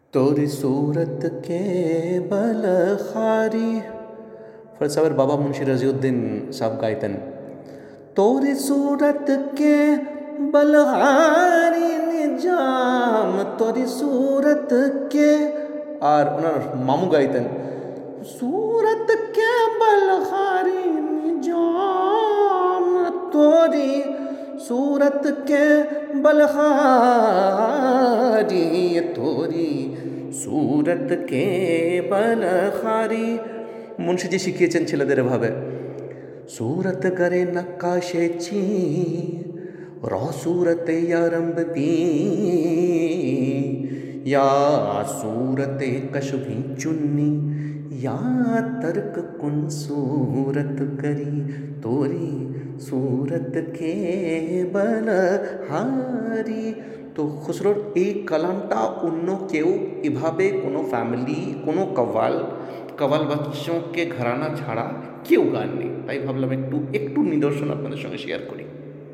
तोरी सूरत के बलखारी फलसावर बाबा मुंशी रजीउद्दीन साहब गायतन तोरी सूरत के बलहारी निजाम तोरी सूरत के और उन्होंने मामू गायतन सूरत के बलहारी निजाम तोरी सूरत के बलहारी तोरी सूरत के बलहारी मुंशीजी शिखिয়েছেন ছেলেদের ভাবে सूरत करे नक्काशेची रो सूरत यारंब दी या सूरत कशभी चुन्नी या तर्क कुन सूरत करी तोरी सूरत के बलहारी। तो खुसरोर এই কালামটা অন্য কেউ এভাবে কোনো ফ্যামিলি কোনো কওয়াল বাচ্চোকে ঘরানা ছাড়া কেউ গাননি, তাই ভাবলাম একটু নিদর্শন আপনাদের সঙ্গে শেয়ার করি।